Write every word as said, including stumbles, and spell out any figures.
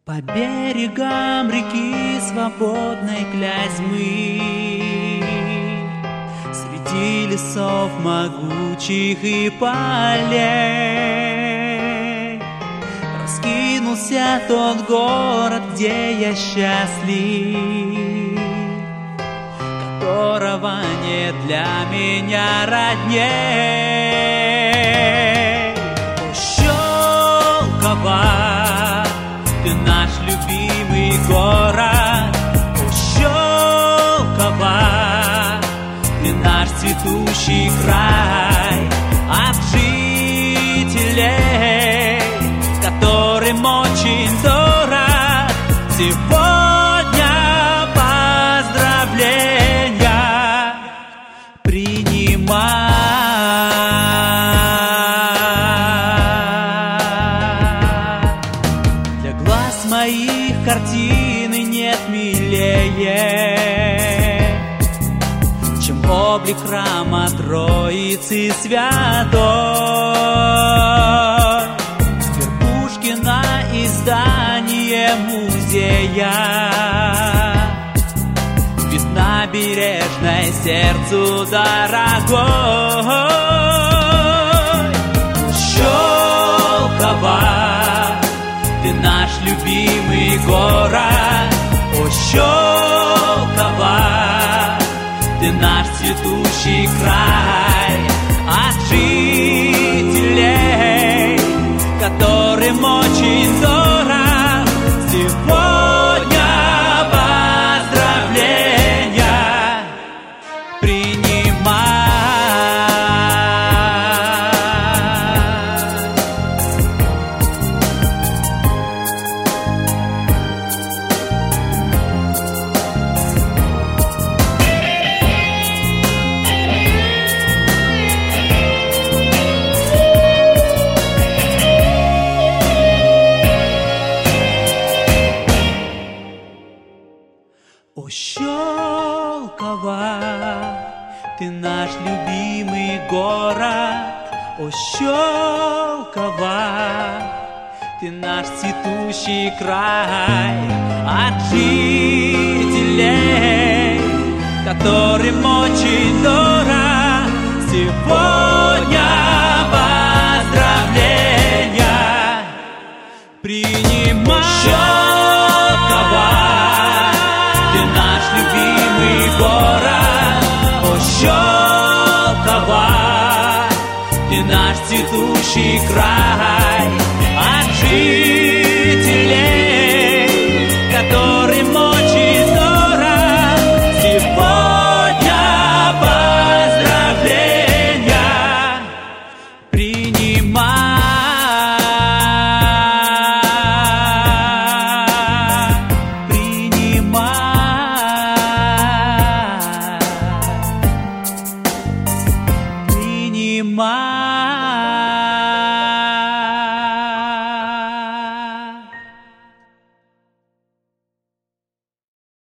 По берегам реки свободной Клязьмы, среди лесов могучих и полей, раскинулся тот город, где я счастлив, которого нет для меня родней. О, Щелково, ты наш любимый город. О, Щелково, ты наш цветущий край. От жителей, которым очень дорог, сегодня поздравления принимай. Для глаз моих картины нет милее, чем облик храма Троицы Святой, верхушки на издание музея, вид набережной сердцу дорогой. Щелково, ты наш любимый город. О, Щелково, ты наш цветущий край. От жителей, которым очень дорог, сегодня поздравления принимай. О, Щелково, ты наш любимый город. О, Щелково, ты наш цветущий край. От жителей, которым очень дорог, сегодня поздравления принимай. Щелково, ты наш любимый город. О, Щелково, ты наш цветущий край. От жителей,